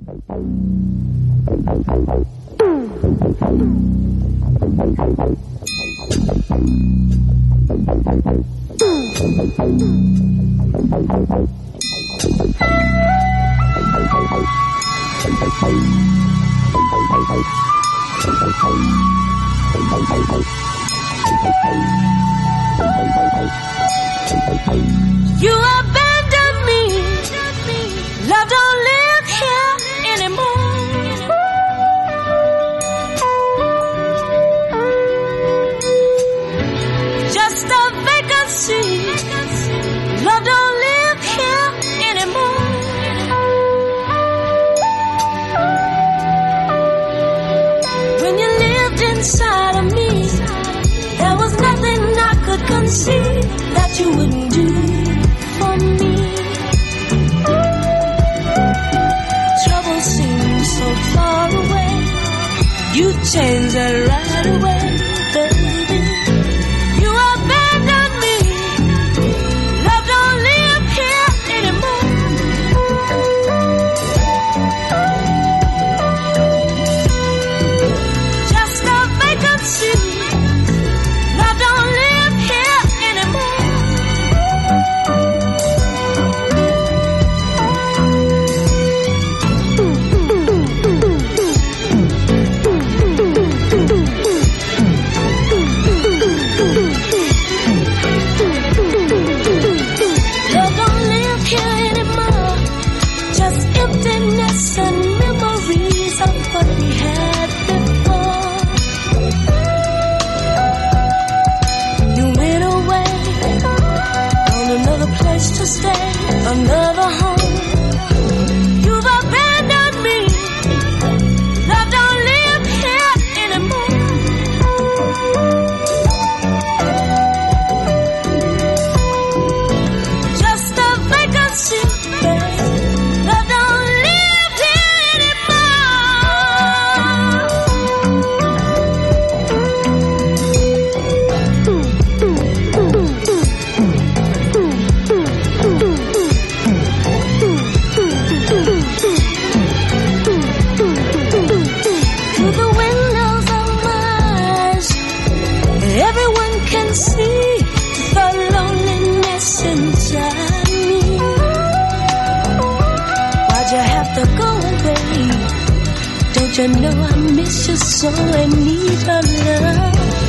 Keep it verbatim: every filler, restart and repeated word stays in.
You abandoned me. Love don't live here anymore. Just a vacancy. Love don't live here anymore. When you lived inside of me, there was nothing I could conceive that you wouldn't do for me. Trouble seems so far away. You changed that right away, baby. You abandoned me. Love don't live here anymore. Just a vacancy. Love don't live here anymore. Love don't live here anymore. Just emptiness and memories of what we had before. You went away on another place to stay, another home. You've abandoned me. Love don't live here anymore. Just a vacancy, babe. Love don't live here Through the windows of my eyes, everyone can see the loneliness inside me. Why'd you have to go away? Don't you know I miss you so and need your love?